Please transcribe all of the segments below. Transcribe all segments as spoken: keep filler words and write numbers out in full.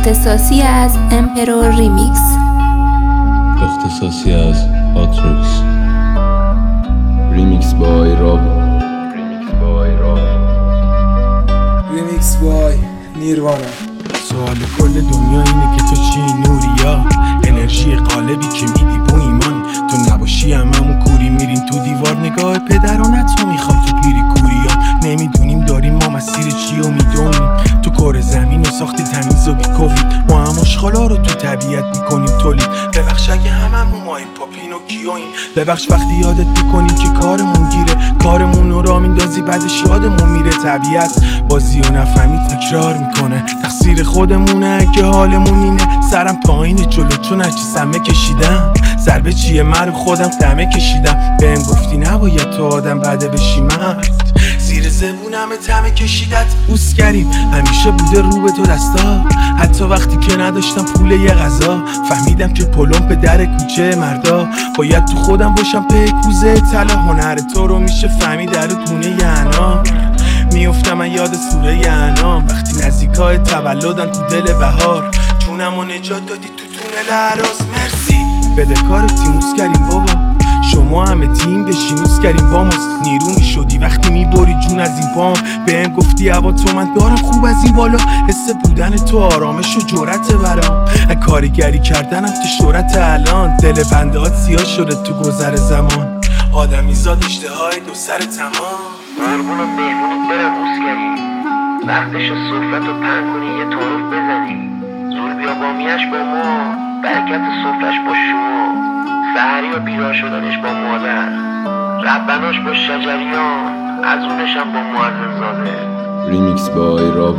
اختصاصی از امپرور ریمیکس. اختصاصی از آتریکس. ریمیکس بای راب. ریمیکس بای راب. ریمیکس بای نیروانا. سوال کل دنیا اینه که تو چی نوریا، انرژی قالبی که میدی بو ایمان. تو نباشی هممون کوری میریم تو دیوار، نگاه پدرانت تو میخواد تو پیری کوریا. نمیدونیم داریم ما مسیر چی و میدونیم تو کار زمین و ساختی تمیز و بی کووید. ما هم اشغالا رو تو طبیعت میکنیم تولید. ببخش اگه هممون ما این پاپین و کیویم، ببخش وقتی یادت میکنیم که کارمون گیره، کارمون رو را میندازی بعدش یادمون میره. طبیعت بازی و نفهمی تکرار میکنه، تقصیر خودمونه که حالمون اینه. سرم پایینه جلو چون هرچی سمه کشیدم، ضربه چیه من خودم دمه کشیدم. بهم گفتی نباید تو آدم بده بشی مرد، زیر زبونم تمه کشیدت. اوس کردیم همیشه بوده رو به تو دستا، حتی وقتی که نداشتم پول یه غذا. فهمیدم که پلم به در کوچه مردا، باید تو خودم باشم به کوزه طلا. هنر تو رو میشه فهمید در دونه یعنا. میافتم من یاد سوره انعام، وقتی نزدیکای تولدن تو دل بهار. جونمو نجات دادی تو تونل عراس. مرسی بده کار تیموس کردیم بابا، شما همه تیم بشینوس کردیم با ماست. نیرو میشدی وقتی میبری جون از این پام. بهم گفتی هوا تو من دارم خوب از این بالا. حس بودن تو آرامش و جرأت برام، کارگری کردنم تو شهرت الان. دل بندهات سیاه شده تو گذر زمان، آدمی زاد اشتهای دو سر تمام. قربون مهمونت برم اوسکری، وقتش صحبت رو پن کنی یه تعارف بزنی. زور بیا بامیش با ما، برکت صحبتش با شما. سحری و بیدار شدنش با مادر، ربناش با شجریان، از اونشم با معظم زاده. ریمیکس بای راب.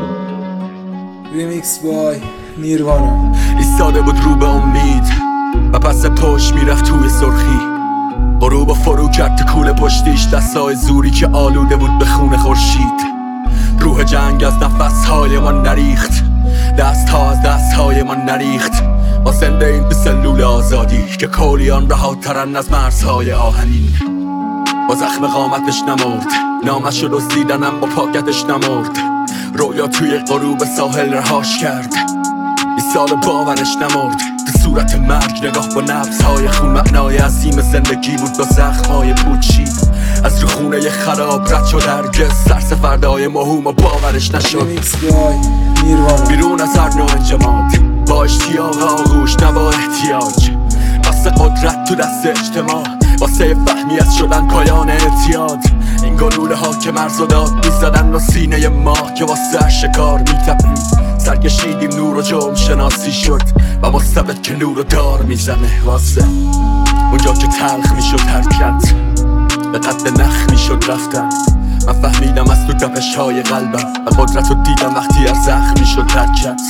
ریمیکس بای نیروانا. ایستاده بود رو به امید و پس پشت میرفت توی سرخی. غروب فرو کرد تو کوله پشتیش، دستای زوری که آلوده بود به خون خورشید. روح جنگ از نفسهای ما نریخت، دست ها از دست های ما نریخت. ما زنده این به سلول آزادی که کولیان رها ترن از مرزهای آهنین. با زخم قامتش نمرد، نامش رو دزدیدنم با پاکتش نمرد. رویا توی غروب ساحل رهاش کرد، این سال باورش نمرد. تو صورت مرگ نگاه با نبضهای خون، معنای عظیم زندگی بود با زخمهای پوچید. از رو خونه ی خراب رد شد هرگز، سرس فردای مهم و باورش نشد. ریمیکس بای نیروانا. بیرون از هر نوع انجماد، با اشتیاق آغوش نوا احتیاج. واسه قدرت تو دست اجتماع، واسه فهمی از شدن پایان اعتیاد. این گلوله ها که مرز و داد میزدن و سینه ما که واسه شکار میتپید. سرکشیدیم نور و جرم شناسی شد و مستبد که نور و دار میزنه واسه اونجا که تلخ میشد حرکت، به قد نخ میشد رفتن. من فهمیدم از تو دپش های قلبم و قدرت رو دیدم وقتی از زخم میشد حرکت.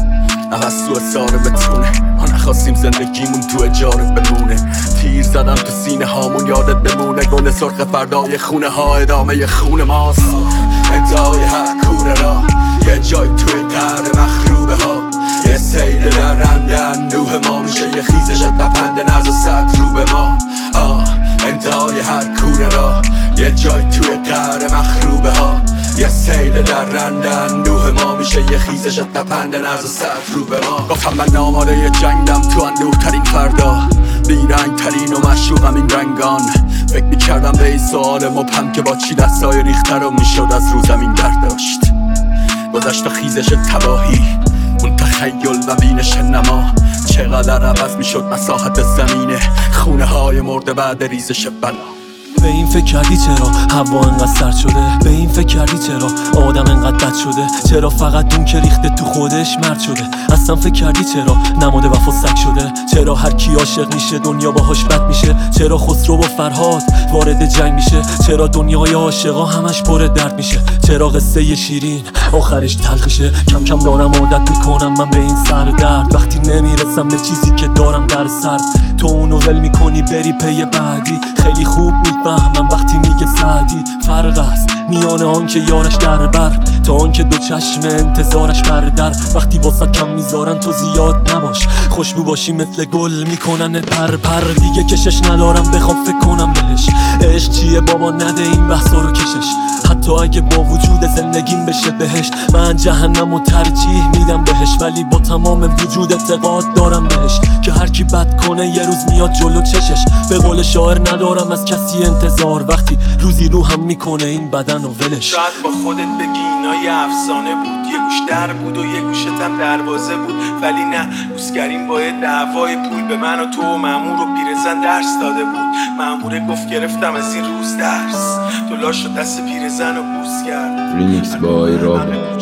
نفس تو اصاره بتونه، ما نخواستیم زندگیمون تو اجاره بمونه. تیر زدم تو سینه هامون یادت بمونه، گل سرخ فردای خونه ها ادامه خون ماست. انتهای هر کوره را یه جای توی قهر مخروبه ها، یه سیل در رندن نوح ما میشه یه خیزش تپنده نز و سد رو به ما. آه انتهای هر کوره را یه جای توی قهر مخروبه ها، یه سیل در رندن نوح ما میشه یه خیزش تپنده نز و سد رو به ما. گفتم من آماده یه جنگم تو اندوه ترین فردا، بیرنگ ترین و مشروقم این رنگان. فکر میکردم به این سوال مبهم که با چی دستای ریخته رو میشد از رو زمین برداشت. گذشت و خیزش تباهی، اون تخیل و بینش نما. چقدر عوض میشد مساحت زمینه، خونه های مرده بعد ریزش بلا. به این فکر کردی چرا هوا انقدر سرد شده؟ به این فکر کردی چرا آدم انقدر بد شده؟ چرا فقط اون که ریخته تو خودش مرد شده؟ اصلا فکر کردی چرا نماد وفا سگ شده؟ چرا هر کی عاشق میشه دنیا باهاش بد میشه؟ چرا خسرو و فرهاد وارد جنگ میشه؟ چرا دنیای عاشقا همش پر درد میشه؟ چرا قصه شیرین آخرش تلخ میشه؟ کم کم دارم عادت میکنم من به این سر درد، وقتی نمیرسم به چیزی که دارم در سر. تو اونو ول میکنی بری پی بعدی، خیلی خوب میفهمم وقتی میگه سعدی. فرق است میان آن که یارش در بر تا آن که دو چشم انتظارش بر در. وقتی واسه کم میذارن تو زیاد نباش، خوشبو باشی مثل گل میکنن پر پر. دیگه کشش ندارم بخوام فکر کنم بهش، عشق چیه بابا نده این بحثا رو کشش. حتی حتی اگه با وجود زندگیم بشه بهش. من جهنم و ترجیح میدم بهش، ولی با تمام وجود اعتقاد دارم بهش که هر کی بد کنه یه روز میاد جلو چشش. به قول شاعر ندارم از کسی انتظار، وقتی روزی رو هم میکنه این بدن و ولش. شاید با خودت بگی اینا یه افسانه بود، یه گوش در بود و یه گوشت هم دروازه بود، ولی نه، روزگریم با یه دعوای پول به من و تو و مامور و پیرزن درس داده بود. ماموره گفت گرفتم از این روز درس، تو لاش و دست پیرزن و بوس کرد. ریمیکس بای راب.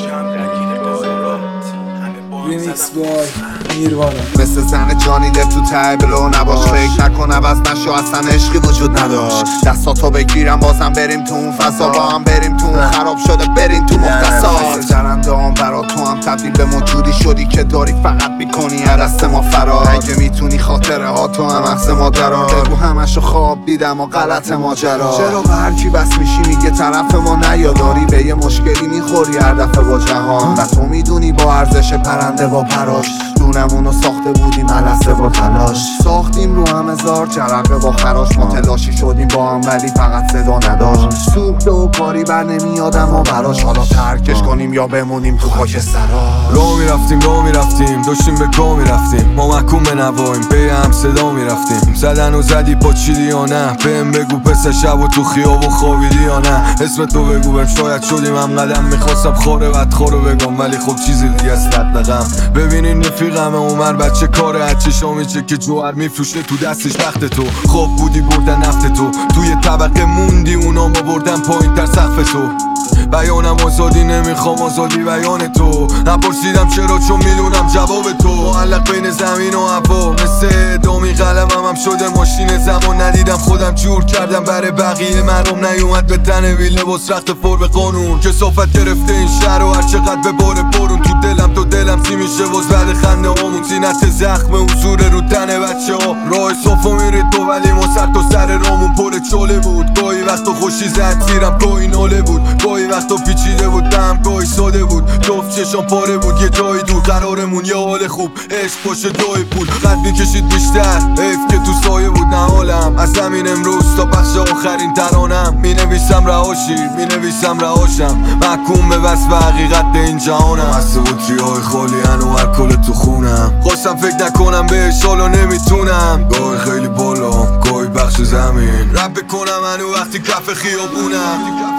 ریمیکس بای نیروانا. مثل زن جانی دپ تو ته بلو نباش، فکر نکن عوض نشو، اصلا عشقی وجود نداشت. دستاتو بگیرم بازم بریم تو اون فضا، با هم بریم تو اون خراب شده بریم تو مختصات. درنده هم برا تو هم تبدیل به موجودی شدی که داری فقط میکنی عدست ما فرار. اگه میتونی خاطره ها تو هم عکس ما درار، بگو همشو خواب دیدم و غلط ماجرا. چرا به هر کی بس میشی میگه طرف ما نیا، داری به یه مشکلی میخوری هر دفعه با جهان. و تو میدونی با ارزش پرنده با پراش، دونمونو ساخته بودیم علسه با تلاش. ساختیم رو هم هزار جرقه با خراش، ما تلاشی شدیم با هم ولی فقط صدا نداشت. سوخته و کاری بر نمیادم و براش، حالا ترکش کنیم یا بمونیم تو خاک سرا. رو میرفتیم رو میرفتیم داشتیم به گاه میرفتیم، ما محکوم به نواییم به هم صدا میرفتیم. زدن و زدی پاچیدی یا نه، بهم بگو پس شب و تو خیابون خوابیدی یا نه. اسم تو بگو بهم شاید شدیم هم قدم، میخواستم خوره بدخورو بگم ولی خب چیزی دیگه است ندقم. ببینین رفیقم عمر بچه کاره، هرچه شامیچه که جوهر میفروشه تو دستش وقت تو. خواب بودی بردن نفت تو، توی طبقه موندی اونا ما بردن پایین تر سقف تو. بیانم آزادی نمیخوام آزادی بیان تو، نپرسیدم چرا چون میدونم جواب تو. معلق بین زمین و هوا مثل دامی قلمم هم شده ماشین زمان. ندیدم خودم جور کردم برای بقیه، مرام نیومد به تنه بی لباس رخت فور به قانون. کثافت گرفته این شهر و هر چقدر به بار برون تو دلم تو دلم سی میشه واز بعد خنده هامون. زینت زخم حضور رو تن بچه ها، راه صافا میره تو ولی ما سر تا سر رامون پر چاله بود. گاهی وقتا خوشی زد تیرم گاهی ناله بود، گاهی وقتا پیچیده بود دم گاهی ساده بود. جفت چشام پاره بود یه جایی دور، قرارمون یه حال خوب عشق باشه جای پول. قد میکشید بیشتر حیف که تو سایه بود نه حالم. از همین امروز تا بخش آخرین ترانم مینویسم رهاشی مینویسم رهاشم، محکوم به وصف حقیقت این جهانم. از بطری های خالی هنو هر کل تو خونم، خواستم فکر نکنم بهش حالا نمیتونم. گاهی خیلی بالا گاهی بخش زمین، رپ بکنم هنو وقتی کف خیابونم.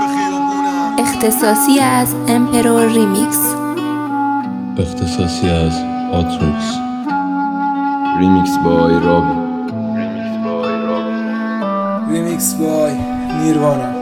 اختصاصی از امپرور ریمیکس. اختصاصی از آتروکس. ریمیکس بای راب. ریمیکس بای نیروانا.